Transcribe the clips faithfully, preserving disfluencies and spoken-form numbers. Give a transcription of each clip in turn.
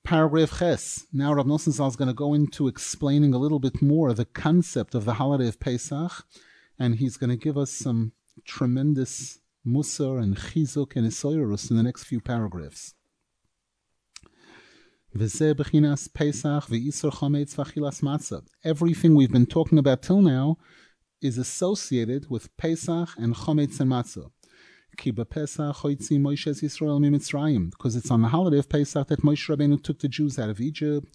Paragraph Ches. Now Rav Nosson Zal is going to go into explaining a little bit more the concept of the holiday of Pesach, and he's going to give us some tremendous musar and chizuk and isoyrus in the next few paragraphs. Everything we've been talking about till now is associated with Pesach and Chometz and Matzah. Because it's on the holiday of Pesach that Moshe Rabbeinu took the Jews out of Egypt.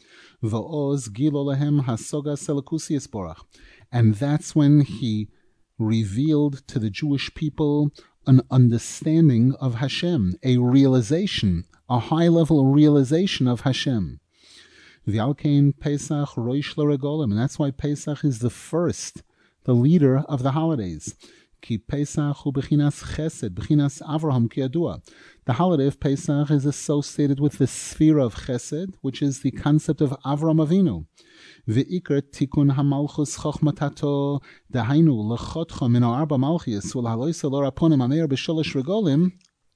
And that's when he revealed to the Jewish people an understanding of Hashem, a realization, a high-level realization of Hashem. And that's why Pesach is the first, the leader of the holidays. The holiday of Pesach is associated with the sphere of Chesed, which is the concept of Avram Avinu. Ve'ikar tikun hamalchus chochmatato dahainu lechotcha min ha'arba malchus ul'haloisa lo raponim ameir b'sholosh regolim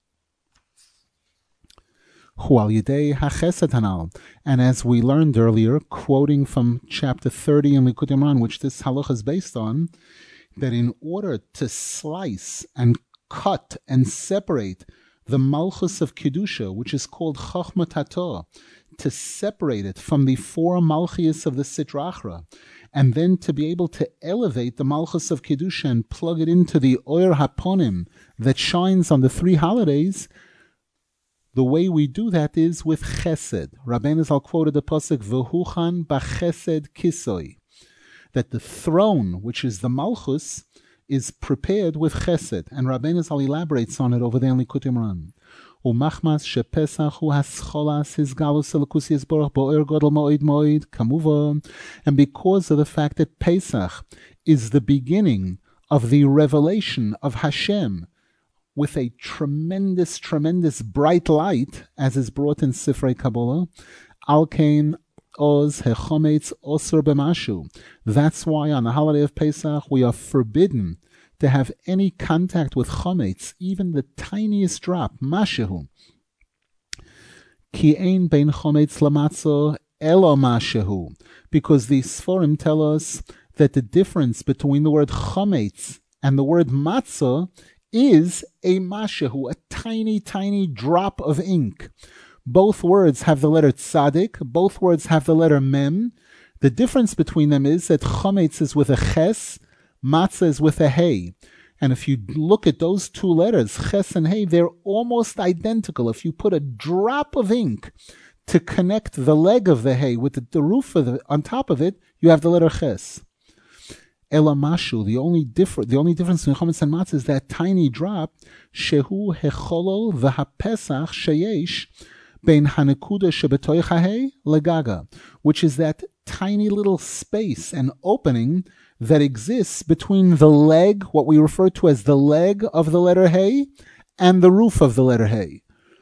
hu al yidei hachesed hanal. And as we learned earlier, quoting from chapter thirty in Likutei Moharan, which this halacha is based on, that in order to slice and cut and separate the malchus of Kedusha, which is called Chochmat HaTorah, to separate it from the four malchias of the Sitra Achra, and then to be able to elevate the malchus of Kedusha and plug it into the Oyer HaPonim that shines on the three holidays, the way we do that is with Chesed. Rabbeinu Zal quoted the pasuk, V'huchan b'chesed kisoi, that the throne, which is the Malchus, is prepared with Chesed. And Rabbeinu Zal elaborates on it over there in Likutei Moharan. Umachmas shepesach hu hascholas his galus elokus yisborach bo'er godel mo'id mo'id kamuva. And because of the fact that Pesach is the beginning of the revelation of Hashem with a tremendous, tremendous bright light, as is brought in Sifrei Kabbalah, al kain Oz hechometz osur b'mashu. That's why on the holiday of Pesach we are forbidden to have any contact with chometz, even the tiniest drop, mashehu. Ki ein bein chometz lamatzah elo mashehu. Because the Sforim tell us that the difference between the word chometz and the word matzah is a mashehu, a tiny, tiny drop of ink. Both words have the letter tzadik. Both words have the letter mem. The difference between them is that chometz is with a ches, matzah is with a hey. And if you look at those two letters, ches and hey, they're almost identical. If you put a drop of ink to connect the leg of the hey with the, the roof of the, on top of it, you have the letter ches. Ela mashu, the only difference, the only difference between chometz and matzah is that tiny drop, shehu hecholol v'hapesach sheyesh bein hanekuda shebetoich hahei legaga, which is that tiny little space and opening that exists between the leg, what we refer to as the leg of the letter hey, and the roof of the letter hey.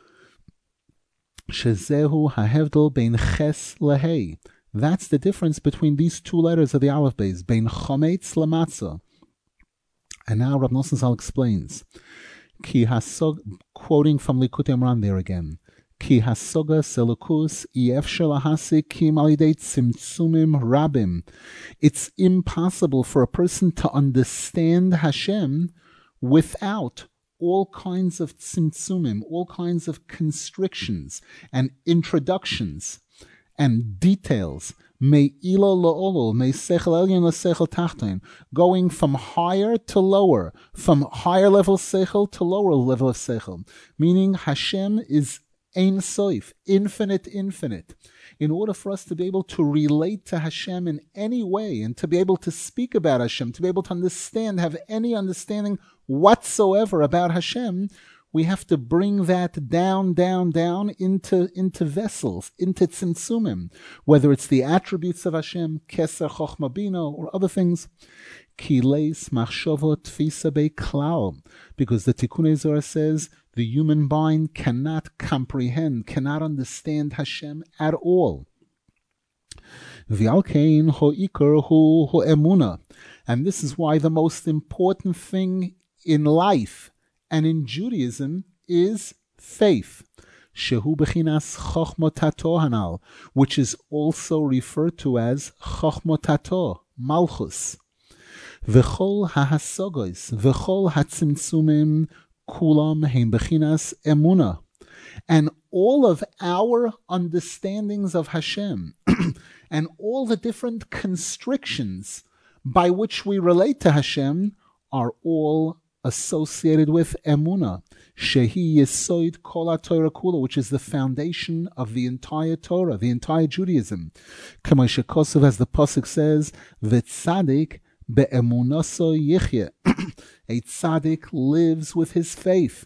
Shezehu hahevdol bein ches lehei. That's the difference between these two letters of the Aleph Beis, bein chometz lematzah. And now Rav Nosson Zal explains, Ki hasog, quoting from Likutei Moharan there again, Ki hasoga selukus iefshel lahasik kim alidei tzimtzumim rabim. It's impossible for a person to understand Hashem without all kinds of tzimtzumim, all kinds of constrictions and introductions and details. May ilo lo'olo, may sechel elyon l'sechel tachton, going from higher to lower, from higher level sechel to lower level of sechel. Meaning Hashem is Ein Soif, infinite, infinite. In order for us to be able to relate to Hashem in any way and to be able to speak about Hashem, to be able to understand, have any understanding whatsoever about Hashem, we have to bring that down, down, down into, into vessels, into tzimtzumim, whether it's the attributes of Hashem, Keser, Chochma, Bina, or other things. Kileis machshavot tfisa beklal, because the Tikkunei Zohar says the human mind cannot comprehend, cannot understand Hashem at all. V'alkein ho'ikar hu ho'emuna, and this is why the most important thing in life and in Judaism is faith. shehu bechinas chochmot tato hanal, which is also referred to as chochmot tato, malchus. V'chol hahasogos, v'chol hatzimtzumim, kulam heim bechinas emuna. And all of our understandings of Hashem and all the different constrictions by which we relate to Hashem are all associated with Emunah, Shehi Yesoid Kol HaTorah Kula, which is the foundation of the entire Torah, the entire Judaism. K'mo shekosov, as the pasuk says, V'tzadik be'emunaso yichye. A tzaddik lives with his faith.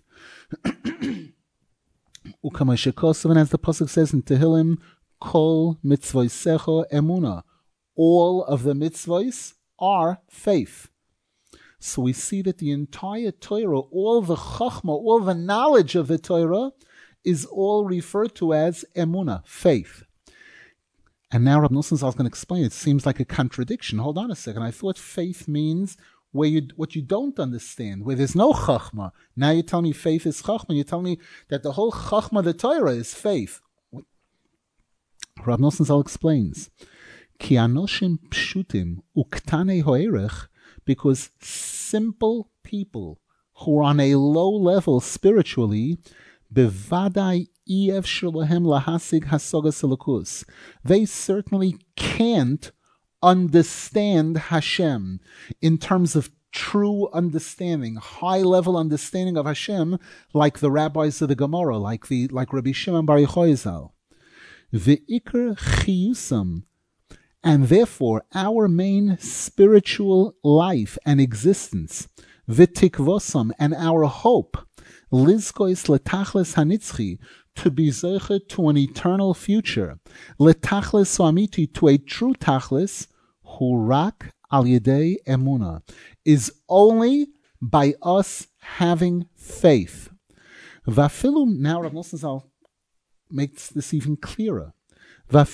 Uk'mo shekosov, and as the pasuk says in Tehillim, Kol mitzvoisecho emuna. All of the mitzvos are faith. So we see that the entire Torah, all the chachma, all the knowledge of the Torah is all referred to as emunah, faith. And now Rav Nosson Zal is going to explain. It seems like a contradiction. Hold on a second. I thought faith means where you what you don't understand, where there's no chachma. Now you tell me faith is chachma. You tell me that the whole chachma of the Torah is faith. Rav Nosson Zal explains, Ki anoshim pshutim uktane hoerech, because simple people who are on a low level spiritually, bevadai ef shalahem lahasig hasogas elokus, they certainly can't understand Hashem in terms of true understanding, high level understanding of Hashem, like the rabbis of the Gemara, like the like Rabbi Shimon Bar Yochai Zal. Ve'ikar chiyusam. And therefore, our main spiritual life and existence, v'tikvosam, and our hope, lizkois letachlis hanitzchi, to be zeicha to an eternal future, letachlis amiti, to a true tachlis, hurak al yedei emuna, is only by us having faith. Vafilum, now Rav Nosson Zal makes this even clearer. And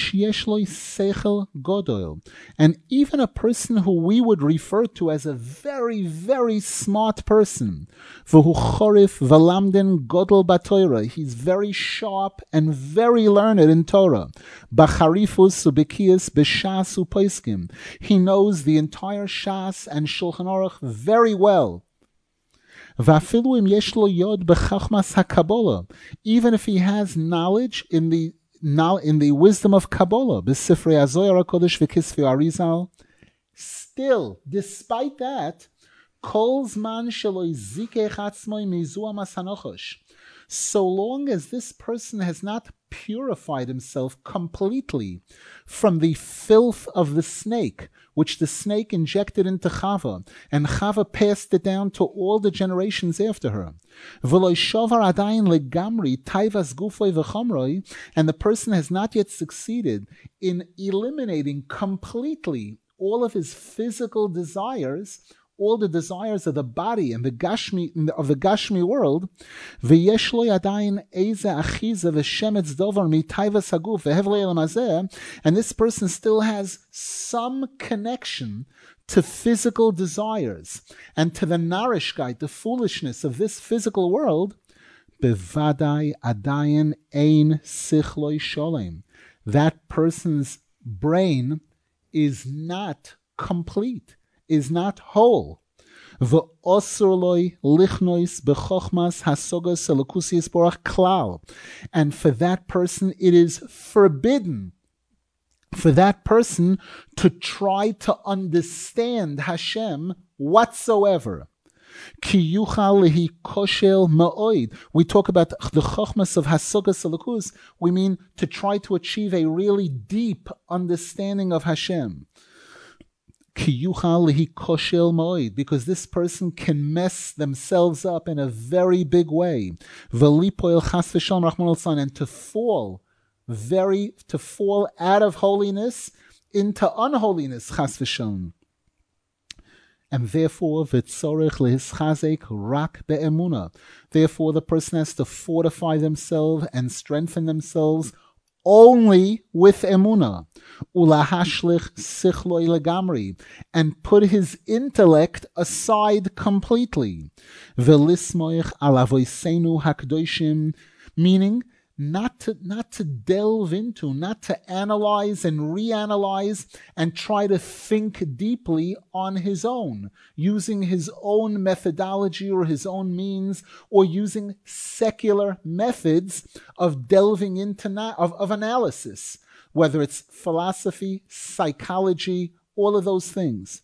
even a person who we would refer to as a very, very smart person, he's very sharp and very learned in Torah. He knows the entire Shas and Shulchan Aruch very well. Even if he has knowledge in the now in the wisdom of Kabbalah, B'Sifrei HaZohar HaKodesh v'Kisvei Arizal, still, despite that, Kol Zman Shelo Yizikech Atzmoi Mizu Amas HaNochosh, so long as this person has not purified himself completely from the filth of the snake, which the snake injected into Chava, and Chava passed it down to all the generations after her. And the person has not yet succeeded in eliminating completely all of his physical desires, all the desires of the body and the Gashmi of the Gashmi world, and this person still has some connection to physical desires and to the narishkeit, the foolishness of this physical world, bevadai adayin ein sichloi sholem. That person's brain is not complete, is not whole. V'osurloi lichnois b'chochmas hasogas elokusius borach klal. And for that person, it is forbidden for that person to try to understand Hashem whatsoever. Ki yuchal lehi koshel ma'oid. We talk about the chochmas of hasogas elokus. We mean to try to achieve a really deep understanding of Hashem. Because this person can mess themselves up in a very big way, and to fall very to fall out of holiness into unholiness, chas v'shalom. And therefore, v'tzorech lehischazek rak be'emuna. Therefore, the person has to fortify themselves and strengthen themselves only with emuna, ulahashlich sichloi legamri, and put his intellect aside completely. Velismoich alavoisenu hakdoshim meaning not to not to delve into, not to analyze and reanalyze and try to think deeply on his own, using his own methodology or his own means, or using secular methods of delving into na- of, of analysis, whether it's philosophy, psychology, all of those things.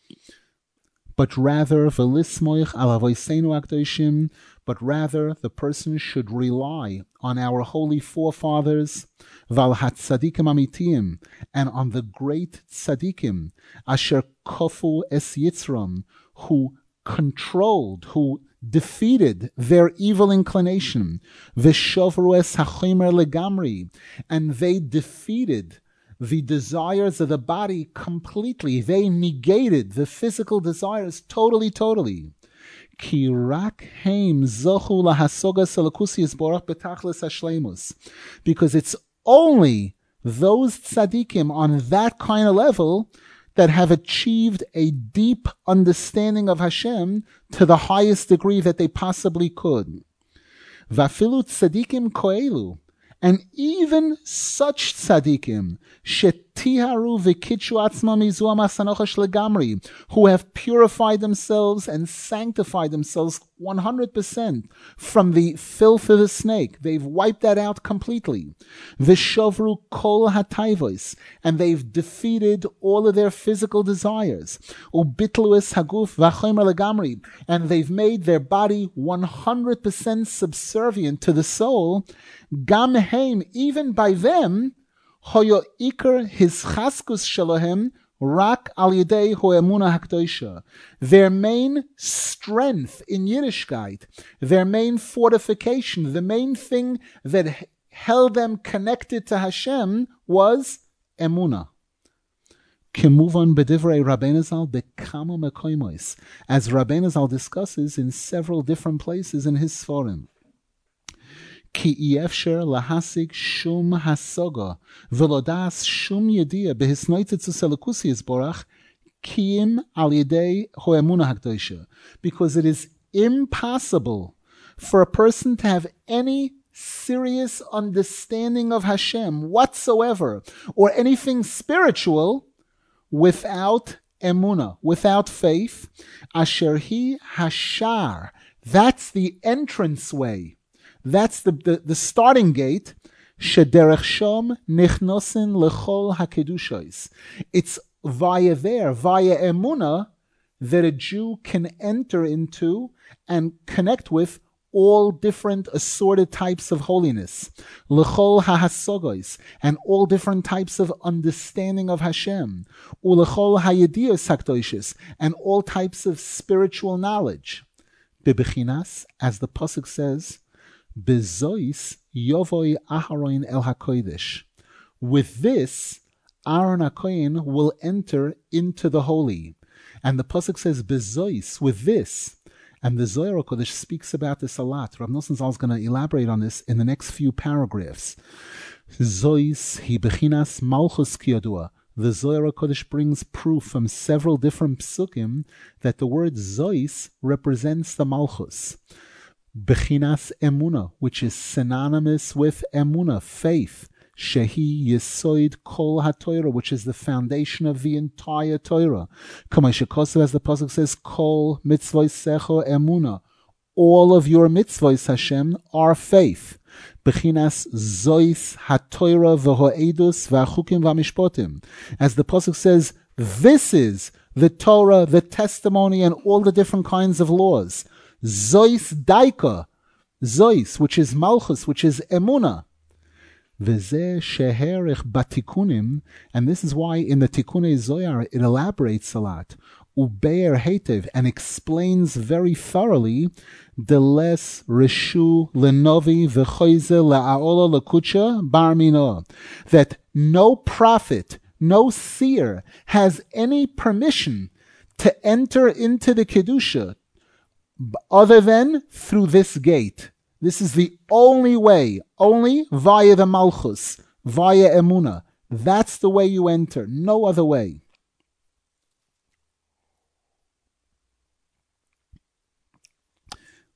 But rather, v'lismoich al avoseinu akdoshim, but rather the person should rely on our holy forefathers, val hatzadikim amitiyim, and on the great tzadikim, asher kofu es yitzram, who controlled, who defeated their evil inclination, v'shovru es hachomer legamri, and they defeated the desires of the body completely. They negated the physical desires totally, totally. Ki rak heim zochu lahasogas elokusi yisborach betachlis hashleimus. Because it's only those tzaddikim on that kind of level that have achieved a deep understanding of Hashem to the highest degree that they possibly could. Vafilu tzaddikim koelu, and even such tzaddikim, shetiharu v'kitshu atzmam mizu masanochash legamri, who have purified themselves and sanctified themselves one hundred percent from the filth of the snake. They've wiped that out completely. V'shovru kol hatayvos, and they've defeated all of their physical desires. Ubitlu es haguf v'chomer legamri, and they've made their body one hundred percent subservient to the soul. Gam heim, even by them, hoyo iker his chaskus shalohem rak al yedei hoemuna hakdosha. Their main strength in Yiddishkeit, their main fortification, the main thing that held them connected to Hashem was emuna. Kimuvan bedivrei Rabbeinu Zal bekama mekoimos, as Rabbeinu Zal discusses in several different places in his Sforim. Ki efsher lahasig shum hasoga velodas shum yedia behisnoitetzus elokusi yisborach kiim al yedei hoemuna hakdosha, because it is impossible for a person to have any serious understanding of Hashem whatsoever, or anything spiritual, without emuna, without faith. Asher hi hashar, that's the entranceway. That's the, the, the starting gate. Shederech shom nichnosin lechol hakedushos. It's via there, via emuna, that a Jew can enter into and connect with all different assorted types of holiness. Lechol hahasogos, and all different types of understanding of Hashem. Ulechol hayedios hakdoshis, and all types of spiritual knowledge. Bebechinas, as the pasuk says, Bezois yovoi Aharon el hakodesh. With this, Aaron HaKohen will enter into the holy. And the pasuk says, Bezois, with this. And the Zohar HaKodesh speaks about this a lot. Rav Nosson Zal is going to elaborate on this in the next few paragraphs. Zois hi bechinas malchus kiyadua. The Zohar HaKodesh brings proof from several different psukim that the word Zois represents the malchus. Bechinas emuna, which is synonymous with emuna, faith. Shehi Yesoid Kol HaTorah, which is the foundation of the entire Torah. Kamashikosu, as the pasuk says, Kol mitzvos secho emuna. All of your mitzvos, Hashem, are faith. Bechinas Zois HaTorah v'ho'edus v'achukim v'amishpotim. As the pasuk says, this is the Torah, the testimony, and all the different kinds of laws. Zois daika, Zois, which is Malchus, which is Emuna. V'zeh sheherich batikunim, and this is why in the Tikunei Zohar it elaborates a lot. Ubeir hetev, and explains very thoroughly, deles reshu lenovi v'choize la'aola lekucha bar mino, that no prophet, no seer has any permission to enter into the Kedusha other than through this gate. This is the only way, only via the Malchus, via Emuna. That's the way you enter, no other way.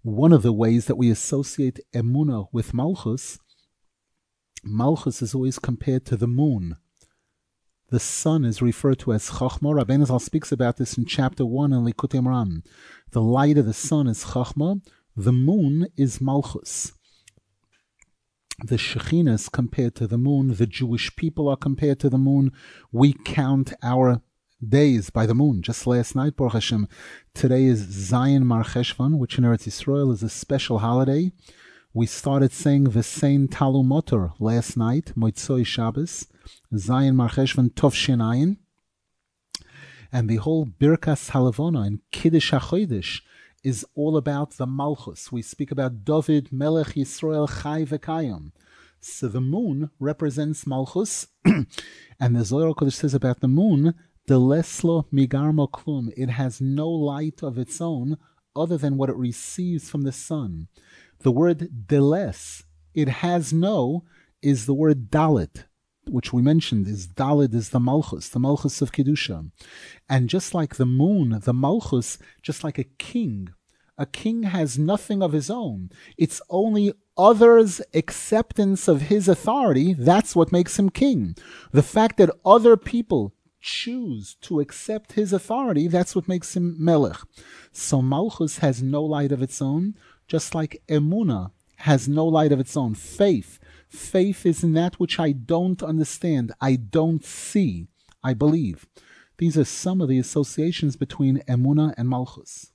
one of the ways that we associate Emunah with Malchus, Malchus is always compared to the moon. The sun is referred to as Chachma. Rabbeinu Zal speaks about this in chapter one in Likutei Moharan. The light of the sun is Chachma. The moon is Malchus. The Shekhinah is compared to the moon. The Jewish people are compared to the moon. We count our days by the moon. Just last night, Baruch Hashem, today is Zayin Mar Cheshvan, which in Eretz Yisrael is a special holiday. We started saying V'sein Talu Motor last night, Moitzoi Shabbos, Zayin Mar Cheshvan Tov Shinayin. And the whole Birkas Halavona and Kiddush HaChodesh is all about the Malchus. We speak about David, Melech Yisrael, Chai V'Kayim. So the moon represents Malchus, and the Zohar Kodesh says about the moon, Deleslo Migarmo Klum. It has no light of its own other than what it receives from the sun. The word Deles, it has no, is the word Dalit, which we mentioned is Dalit is the Malchus, the Malchus of Kedusha. And just like the moon, the Malchus, just like a king, a king has nothing of his own. It's only others' acceptance of his authority. That's what makes him king. The fact that other people choose to accept his authority, that's what makes him Melech. So Malchus has no light of its own, just like Emunah has no light of its own. Faith. Faith is in that which I don't understand, I don't see, I believe. These are some of the associations between Emunah and Malchus.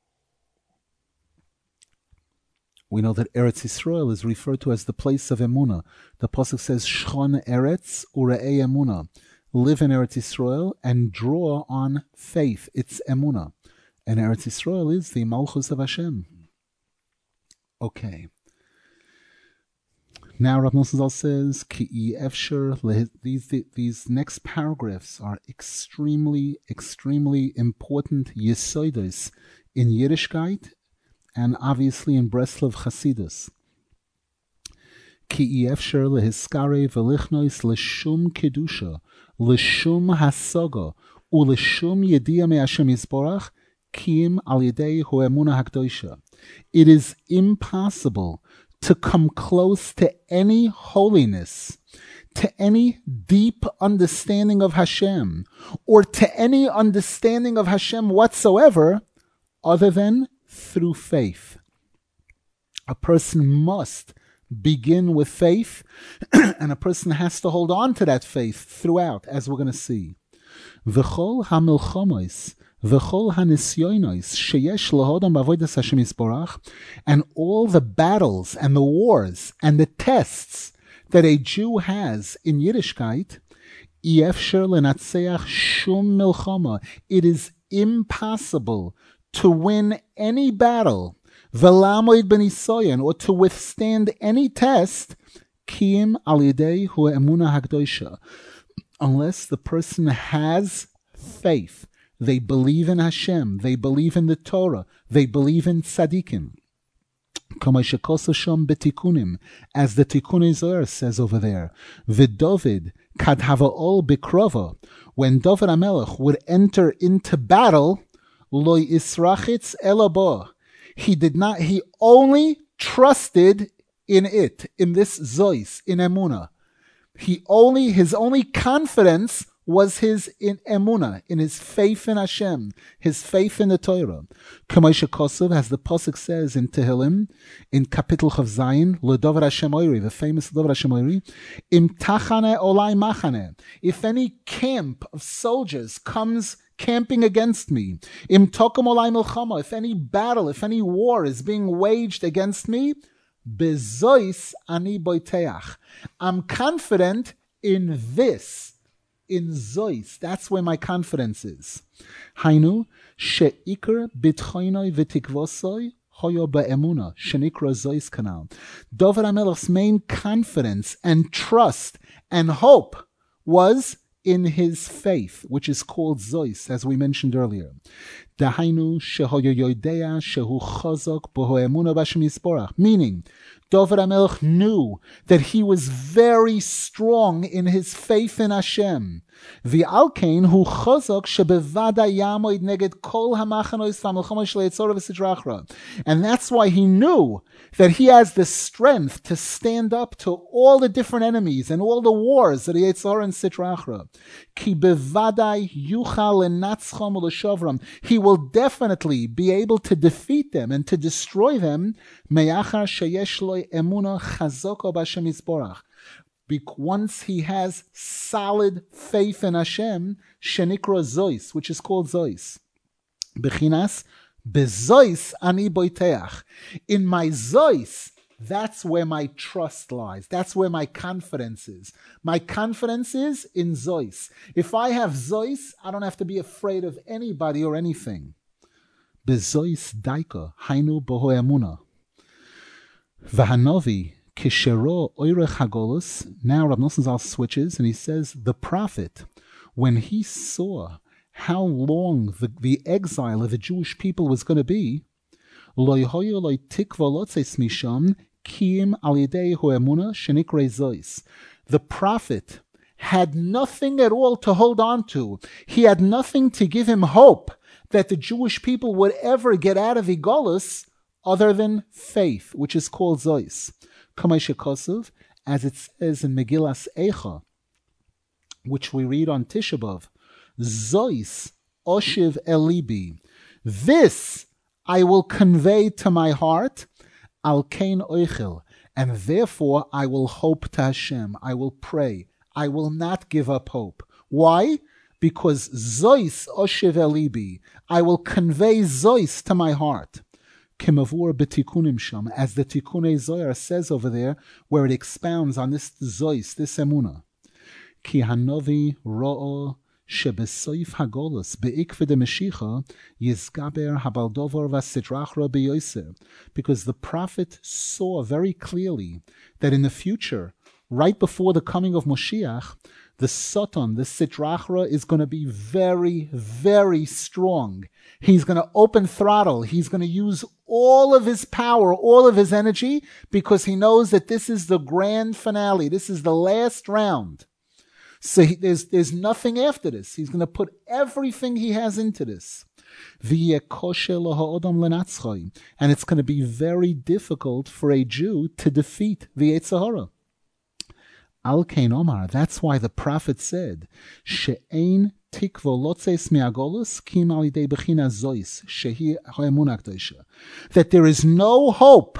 We know that Eretz Yisrael is referred to as the place of Emunah. The Pasuk says, Shchon Eretz Ure'ei Emunah. Live in Eretz Yisrael and draw on faith. It's Emunah. And Eretz Yisrael is the Malchus of Hashem. Okay. Now Rav Nosson Zal says, Ki efsher, these, these next paragraphs are extremely, extremely important yesodos in Yiddishkeit and obviously in Breslov Chasidus. Ki efsher lehiskare velichnois leshum kedusha, leshum hasaga, uleshum yediyah me Hashem Yisborach, kim al yedei hu emunah hakdosha. It is impossible to come close to any holiness, to any deep understanding of Hashem, or to any understanding of Hashem whatsoever, other than through faith. A person must begin with faith, and a person has to hold on to that faith throughout, as we're going to see. V'chol hamilchomos, v'chol hanisyonos sheyesh lahodam b'avodas Hashem Yisborach, and all the battles and the wars and the tests that a Jew has in Yiddishkeit, efsher lenatzeach shum milchama. It is impossible to win any battle, v'lamoid b'nisoyon, or to withstand any test, kiyim al yedei hu emunah hakdosha, unless the person has faith. They believe in Hashem. They believe in the Torah. They believe in tzaddikim. As the Tikkun Zohar says over there, V'Dovid kad hava'ol bikrova. When David HaMelech would enter into battle, lo yisrachitz elabo. He did not. He only trusted in it, in this zois, in emunah. He only, his only confidence was his in emunah, in his faith in Hashem, his faith in the Torah. Kamosha Kosov, as the Pasuk says in Tehillim, in Kapitel Chav Zayin, L'Dover Hashem Oiri, the famous L'Dover Hashem Oiri, Im Tachane Olai Machane. If any camp of soldiers comes camping against me, Im Tokom Olai Milchama, if any battle, if any war is being waged against me, Bezois ani boiteach. I'm confident in this, in Zois. That's where my confidence is. Hainu sheikar bitchoinoi v'tikvosoi hoyo ba'emuna shenikra Zois kanal. David HaMelech's main confidence and trust and hope was in his faith, which is called Zois, as we mentioned earlier. Dahainu shehoyo yoidea shehu chazok boho emuna b'Hashem Yisborach. Meaning, David HaMelech knew that he was very strong in his faith in Hashem. V'alkein hu chazak shebevada yamoid neged kol hamachanos v'hamilchamos shel Yitzhak v'Sitra Achra. And that's why he knew that he has the strength to stand up to all the different enemies and all the wars of the Yitzhak and Sitra Achra. Ki bevadai yuchal lenatzchom u'leshavram. He will definitely be able to defeat them and to destroy them. Me'achar sheyesh lo emuna chazoko b'Hashem Yisborach. Once he has solid faith in Hashem, shenikra zois, which is called zois. Bechinas, bezois ani boiteach. In my zois, that's where my trust lies. That's where my confidence is. My confidence is in zois. If I have zois, I don't have to be afraid of anybody or anything. Bezois daika, hainu boho emuna. Vahanovi, Kishero Oirech Hagolus. Now Rav Nosson Zal switches and he says, the prophet, when he saw how long the, the exile of the Jewish people was going to be, the prophet had nothing at all to hold on to. He had nothing to give him hope that the Jewish people would ever get out of Igolus other than faith, which is called Zois. As it says in Megillas Eicha, which we read on Tisha B'Av, Zois Oshiv Elibi. This I will convey to my heart, Al Kain Oichel, and therefore I will hope to Hashem. I will pray. I will not give up hope. Why? Because Zois Oshiv Elibi. I will convey Zois to my heart. Kemavur betikunim sham, as the Tikunei Zohar says over there, where it expounds on this Zois, this Emunah. Ki hanovi ro'o shebesoif hagolus beikve de Meshicha yizgaber habaldovar v'sidrachra beyoser. Because the prophet saw very clearly that in the future, right before the coming of Moshiach, the Satan, the Sitrachra, is going to be very, very strong. He's going to open throttle. He's going to use all of his power, all of his energy, because he knows that this is the grand finale. This is the last round. So he, there's, there's nothing after this. He's going to put everything he has into this. And it's going to be very difficult for a Jew to defeat the Yetzer Hara. Al Kain Omar, that's why the prophet said, She'ein tikvo lotzes mi'agolus kim alidei bechina zois shehi ha'emunah k'dosha. That there is no hope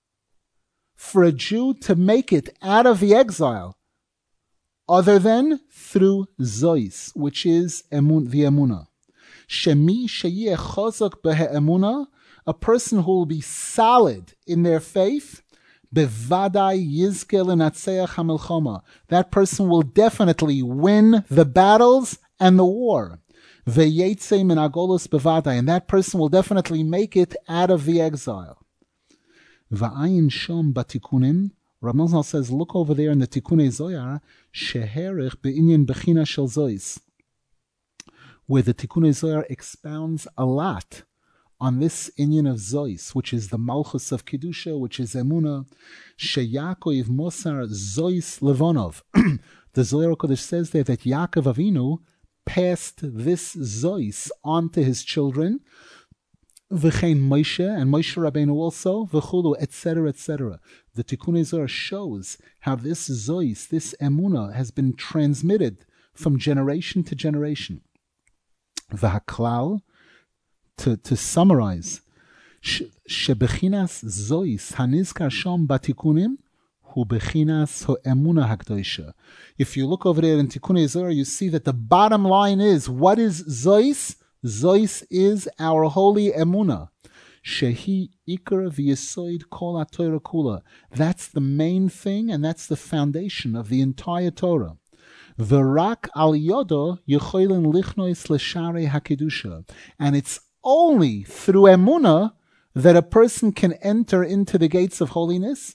for a Jew to make it out of the exile other than through zois, which is emun, the emunah. Shemi sheyeh chazak be'emunah, a person who will be solid in their faith, Bevadai yizke l'natseach hamilchama. That person will definitely win the battles and the war. Veyetze min agolus bevadai, and that person will definitely make it out of the exile. Va'ayin shom batikunim. Rav Nosson says, look over there in the Tikunei Zohar, sheherich be'inyan bechina shel zois, where the Tikunei Zohar expounds a lot on this inyan of Zois, which is the Malchus of Kedusha, which is Emunah, Sheyakov Mosar Zois Levonov. The Zohar Kodesh says there that Yaakov Avinu passed this Zois on to his children, V'chein Moshe, and Moshe Rabbeinu also, V'chulu, et cetera, et cetera. The Tikunei Zohar shows how this Zois, this Emunah, has been transmitted from generation to generation. V'haklal, To, to summarize, shebechinas zois hanizkar shom batikunim hu bechinas ho'emuna hakdoisha. If you look over there in Tikunei Zohar, you see that the bottom line is, what is zois? Zois is our holy emuna. Shehi ikar v'yesoid kol ha'Torah kula. That's the main thing, and that's the foundation of the entire Torah. V'rak al yodo yechoilin lichnois l'sharei hakedusha. And it's only through emunah that a person can enter into the gates of holiness,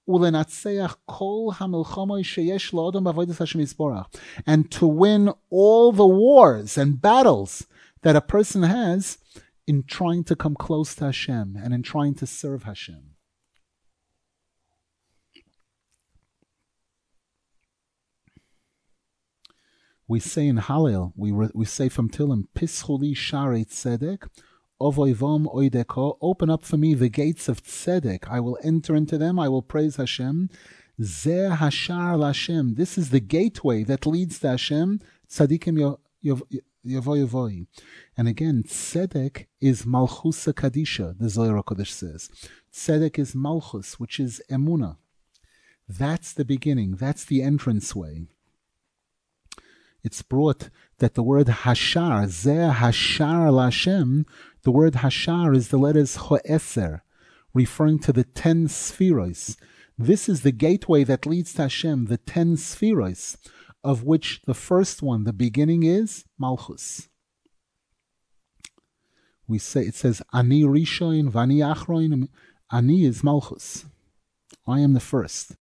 and to win all the wars and battles that a person has in trying to come close to Hashem and in trying to serve Hashem. We say in Hallel, we re, we say from Tillim, Pischuli Sharei Tzedek, Ovoivom Oideko, open up for me the gates of Tzedek. I will enter into them, I will praise Hashem. Zeh Hashar Lashem. This is the gateway that leads to Hashem. Tzadikim Yavoy Yavoy. And again, Tzedek is Malchusa Kadisha, the Zohar HaKodesh says. Tzedek is Malchus, which is Emunah. That's the beginning. That's the entranceway. It's brought that the word Hashar, Zeh Hashar Lashem, the word Hashar is the letters Ho'eser, referring to the ten spheros. This is the gateway that leads to Hashem, the ten spheros, of which the first one, the beginning, is Malchus. We say, it says, Ani Rishon, Vani Achroin. Ani is Malchus. I am the first.